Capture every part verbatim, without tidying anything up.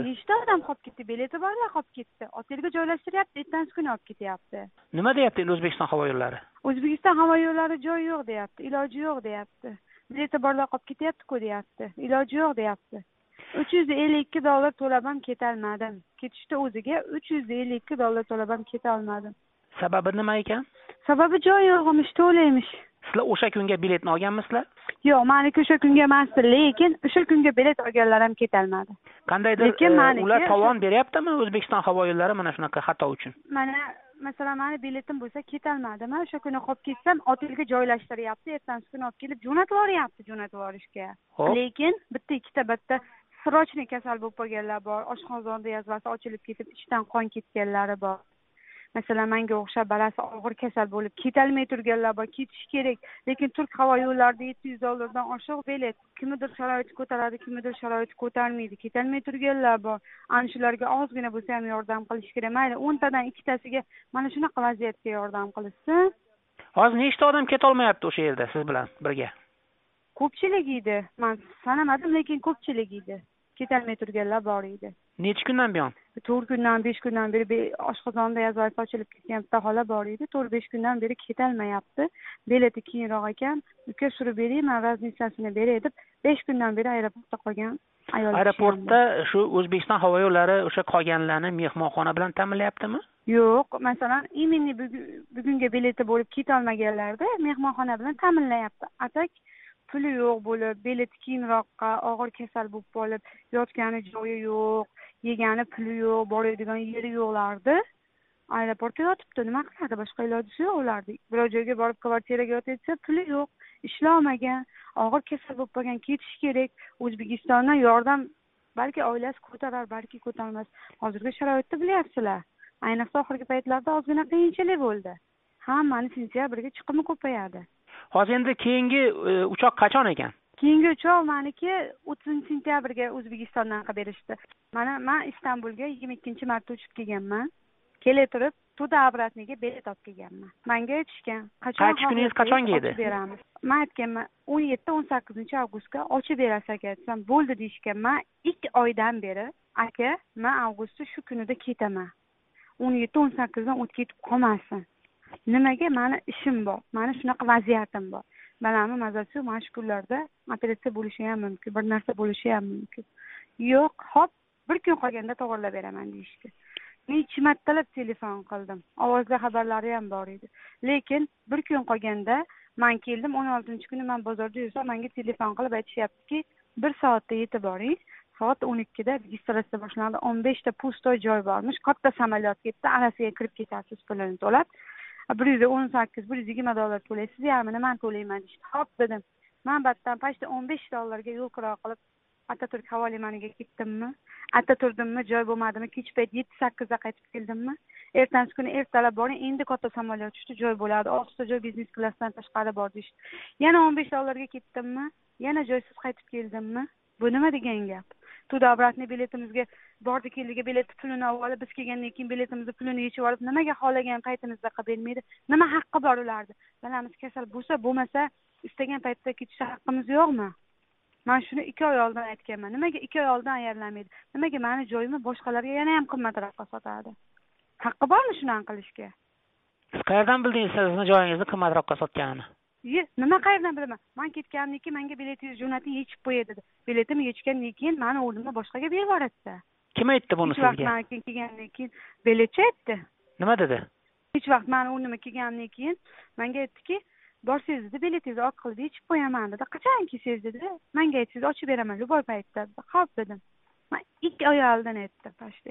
nechta odam qolib ketdi? Bileti borlar qolib ketdi. Otelga joylashtiryapti, ertangi kuni olib ketyapti. Nima deyapti endi O'zbekiston havo yo'llari? O'zbekiston havo yo'llari joy yo'q deyapti, iloji yo'q deyapti. Bileti borlar qolib ketyapti-ku deyapti. Iloji yo'q deyapti. uch yuz ellik ikki dollar to'lab ham ketolmadim. Ketishda o'ziga uch yuz ellik ikki dollar to'lab ham keta olmadim. Sababi nima ekan? Sababi joy yo'q emish, to'laymish. Sizlar o'sha kunga biletni olganmisizlar? Yo'q, meniki o'sha kunga emasdi, lekin o'sha kunga bilet olganlar ham ketolmadi. Qandaydir ular tovon beryaptimi O'zbekiston havo yo'llari mana shunaqa xato uchun? Mana masalan, meni biletim bo'lsa ketolmadim. Men o'sha kuni qolib ketsam, otelga joylashtiryapti, ertangi kuni olib kelib jo'natib yuboryapti, jo'natib yuborishga. Lekin bitta ikkita bitta srochniy kasal bo'lib qolganlar bor, oshqozonda yazvasi ochilib ketib, ichdan qon ketganlari bor. Masalan, menga o'xshab balasi og'ir kasal bo'lib ketolmay turganlar bor, ketish kerak. Lekin Turk havo yo'llarida yetti yuz dollardan oshiq bilet. Kimnidir sharoiti ko'taradi, kimnidir sharoiti ko'tarmaydi. Ketolmay turganlar bor. Ana shularga ozgina bo'lsa ham yordam qilish kerak. Mayli, o'ntadan ikkitasiga mana shunaqa vaziyatga yordam qilishsin. Hozir nechta odam keta olmayapti o'sha yerda siz bilan birga? Ko'pchilik edi. Men sanamadim, lekin ko'pchilik edi. Ketolmay turganlar bor edi. Necha kundan buyon? to'rt kundan besh kundan beri oshqozonda yazvasi ochilib ketgan bitta hola bor edi. to'rt besh kundan beri ketolmayapti. Bileti keyinroq ekan. Uka surib bering, men razницасini beray deb besh kundan beri aeroportda qolgan ayol. Aeroportda shu O'zbekiston havo yo'llari o'sha qolganlarni mehmonxona bilan ta'minlayaptimi? Yo'q, masalan, imini bugunga bileti bo'lib ketolmaganlarda mehmonxona bilan ta'minlayapti. Atak puli yo'q bo'lib, bileti keyinroqqa og'ir kasal bo'lib qolib, yotgani joyi yo'q, yegani puli yo'q, boradigan yeri yo'qlardi. Aeroportda yotibdi, nima qiladi? Boshqa iloji yo'q ulardi. Biror joyga borib kvartiraga yotsa, puli yo'q, ishlamagan, og'ir kasal bo'lib qolgan, ketish kerak. O'zbekistondan yordam balki oilasi ko'tarar, balki ko'tarmas. Hozirgi sharoitni bilyapsizlar. Ayniqsa oxirgi paytlarda ozgina qiyinchilik bo'ldi. Hammani sentyabrga chiqimi ko'payadi. Hozir endi keyingi uchoq qachon ekan? Keyingi uchoq meniki o'ttizinchi sentyabrga O'zbekistondan qilib berishdi. Mana men Istanbulga yigirma ikkinchi martda uchib kelganman. Kela turib, tуда обратныйga bilet olib kelganman. Menga aytishgan, qachon qaytish kuningiz qachonga edi? Beramiz. Men aytganman, o'n yetti o'n sakkizinchi avgustga ochib berasiz aka desam, bo'ldi deyishgan. Men ikki oydan beri, aka, men avgustda shu kunida ketaman. o'n yetti o'n sakkizdan o'tib ketib qolmasin. Nimaga? Meni ishim bor. Meni shunaqa vaziyatim bor. Balamni mazasi mana shu kunlarda operatsiya bo'lishi ham mumkin, bir narsa bo'lishi ham mumkin. Yo'q, hop, bir kun qolganda to'g'rilab beraman deyishdi. Necha martalab telefon qildim. Ovozli xabarlari ham bor edi. Lekin bir kun qolganda men keldim, o'n oltinchi kuni men bozorda yursam, menga telefon qilib aytishyaptiki, bir soatda yetib boring. Soat o'n ikkida registratsiya boshlandi. o'n beshta pustoy joy bormish. Katta samolyot ketdi, arasiga kirib ketasiz pulini to'lab. bir yuz o'n sakkiz bir yuz yigirma dollar to'laysiz, yarmini men to'layman deydi. Hop dedim. Men battan pashda o'n besh dollarga yo'l kira qilib Atatürk havo limoniga ketdimmi? Ataturdimmi, joy bo'lmadimi? Kech payt yetti sakkizda qaytib keldimmi? Ertangi kuni ertalab boring, endi katta samolyot tushdi, joy bo'ladi. oltita joy biznes klassdan tashqari bor deydi. Yana o'n besh dollarga ketdimmi? Yana joysiz qaytib keldimmi? Bu nima degan gap? Tуда обратный biletimizga bordi keldiga bilet pulini olib, biz kelgandan keyin biletimizni pulini yechib olib, nimaga xohlagan paytimizda qilib bermaydi? Nima haqqi bor ularda? Balamiz kasal bo'lsa, bo'lmasa, istagan paytda ketishga haqqimiz yo'qmi? Men shuni ikki oy oldin aytganman. Nimaga ikki oy oldin ayarlamaydi? Nimaga meni joyimni boshqalarga yana ham qimmatroqqa sotadi? Haqqi bormi shuni qilishga? Siz qayerdan bildingiz sizni joyingizni qimmatroqqa sotganini? Ye, nima qayerdan bilaman? Men ketgandan keyin menga biletingizni jo'nating yechib qo'y dedi. Biletimni yechgandan keyin meni o'rnimga boshqaga berib yuboradi. Kim aytdi buni sizga? Hech vaqt men kelgandan keyin biletchi aytdi. Nima dedi? Hech vaqt meni o'rnimga kelgandan keyin menga aytdiki, borsangiz dedi, biletingizni olib qilib yechib qo'yaman dedi. Qachon kelsangiz dedi, menga aytsangiz ochib beraman, любой paytda. Xo'p dedim. Men ikki oy oldin aytdi pashda.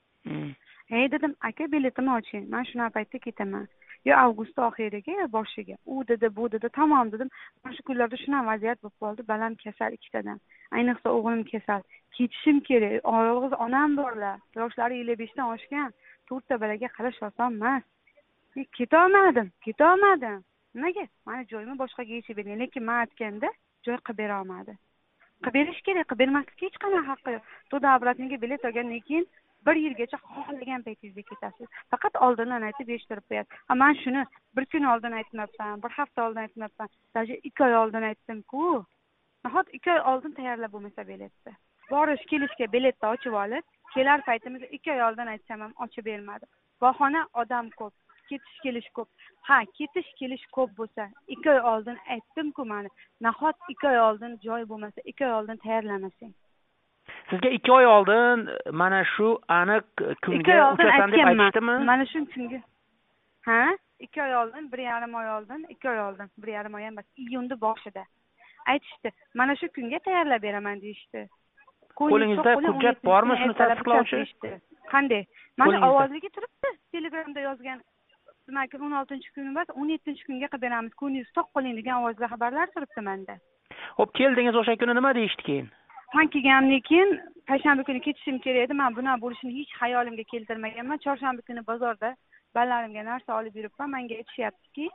Ey dedim, aka biletimni oching. Men shuna paytda ketaman. Yo avgust oxiriga yo boshiga. U dedi, bu dedi, tamom dedim. Mana shu kunlarda shunaqa vaziyat bo'lib qoldi. Balam kasal ikkitadan. Ayniqsa o'g'lim kasal. Ketishim kerak. Yolg'iz onam borlar. Yoshlari ellik beshdan oshgan. to'rtta balaga qarash oson emas. Keta olmadim, keta olmadim. Nimaga? Meni joyimni boshqaga yechib bergan, lekin men aytganda joy qilib bera olmadi. Qilib berish kerak, qilib bermaslikka hech qanday haqqi yo'q. Tуда обратныйga bilet olgandan keyin bir yilgacha xohlagan paytingizda ketasiz. Faqat oldindan aytib eshittirib qo'yasiz. Men shuni bir kun oldin aytmabman, bir hafta oldin aytmabman, даже ikki oy oldin aytdim-ku. Nahot ikki oy oldin tayyorlab bo'lmasa biletni. Borish kelishga biletni ochib olib, kelar paytimizda ikki oy oldin aytsam ham ochib bermadi. Bahona odam ko'p, ketish kelish ko'p. Ha, ketish kelish ko'p bo'lsa, ikki oy oldin aytdim-ku mana. Nahot ikki oy oldin joy bo'lmasa, ikki oy oldin tayyorlamasang. Sizga ikki oy oldin mana shu aniq kunga uchasan deb aytishdimi? Mana shu kunga. Ha? ikki oy oldin, bir yarim oy oldin, ikki oy oldin, bir yarim oy emas, iyunda boshida. Aytishdi, mana shu kunga tayyorlab beraman deyishdi. Qo'lingizda hujjat bormi shuni tasdiqlovchi? Qanday? Mana ovozligi turibdi. Telegramda yozgan. Demak, o'n oltinchi kuni emas, o'n yettinchi kunga qilib beramiz. Ko'ningiz to'q qo'ling degan ovozli xabarlar turibdi menda. Xo'p, keldingiz o'sha kuni nima deyishdi keyin? Men kelganimdan keyin payshanba kuni ketishim kerak edi. Men buni bo'lishini hech xayolimga keltirmaganman. Chorshanba kuni bozorda balarimga narsa olib yuribman. Menga aytishyaptiki,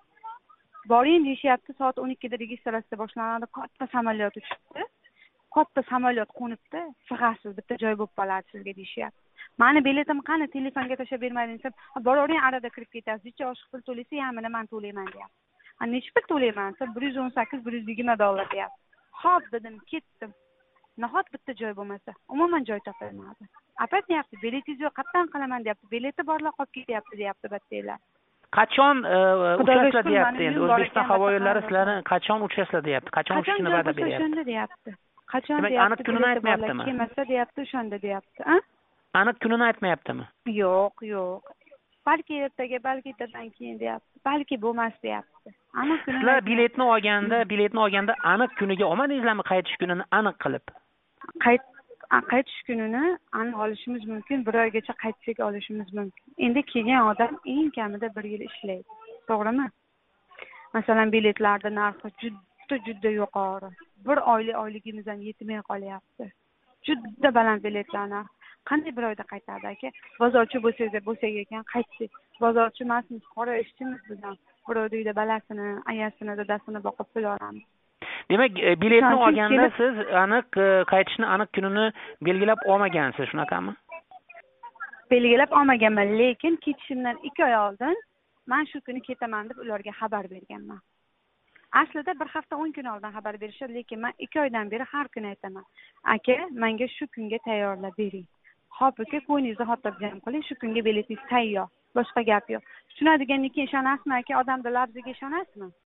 boring deyishyapti, soat o'n ikkida registratsiya boshlanadi. Katta samolyot uchibdi. Katta samolyot qo'nibdi. Sig'asiz, bitta joy bo'lib qoladi sizga deyishyapti. Mani biletim qani, telefonga tashlab bermading desam, boravering arada kirib ketasiz. Necha oshiq pul to'laysiz, yamini men to'layman deyapti. Ha, necha pul to'layman desam, bir yuz o'n sakkiz bir yuz yigirma dollar deyapti. Xo'p dedim, ketdim. Nahot bitta joy bo'lmasa, umuman joy topilmadi. Apat deyapti, biletingiz yo'q, qatdan qilaman deyapti. Bileti borlar qolib ketyapti deyapti battelar. Qachon uchasizlar deyapti endi O'zbekiston havo yo'llari sizlarni qachon uchasizlar deyapti? Qachon uchishni va'da beryapti? O'shanda deyapti. Qachon deyapti? Demak, aniq kunini aytmayaptimi? Kelmasa deyapti, o'shanda deyapti. Ha? Aniq kunini aytmayaptimi? Yo'q, yo'q. Balki ertaga, balki ertadan keyin deyapti. Balki bo'lmas deyapti. Aniq kunini. Sizlar biletni olganda, biletni olganda aniq kuniga olmadingizlarmi qaytish kunini aniq qilib? Qayt qaytish kunini aniq olishimiz mumkin, bir oygacha qaytsak olishimiz mumkin. Endi kelgan odam eng kamida bir yil ishlaydi. To'g'rimi? Masalan, biletlarda narxi juda juda yuqori. Bir oylik oyligimiz ham yetmay qolyapti. Juda baland biletlar narxi. Qanday bir oyda qaytadi aka? Bozorchi bo'lsangiz bo'lsak ekan, qaytsak. Bozorchi emasmiz, qora ishchimiz biz ham. Birovni uyda balasini, ayasini, dadasini boqib pul olamiz. Demak, biletni olganda siz aniq qaytishni aniq kunini belgilab olmagansiz, shunaqami? Belgilab olmaganman, lekin ketishimdan ikki oy oldin men shu kuni ketaman deb ularga xabar berganman. Aslida bir hafta o'n kun oldin xabar berishadi, lekin men ikki oydan beri har kuni aytaman. Aka, menga shu kunga tayyorlab bering. Xo'p, aka, qo'yingizni xotirjam qiling, shu kunga biletingiz tayyor. Boshqa gap yo'q. Tushunadigandan keyin ishonasizmi aka, odamlar labziga ishonasizmi?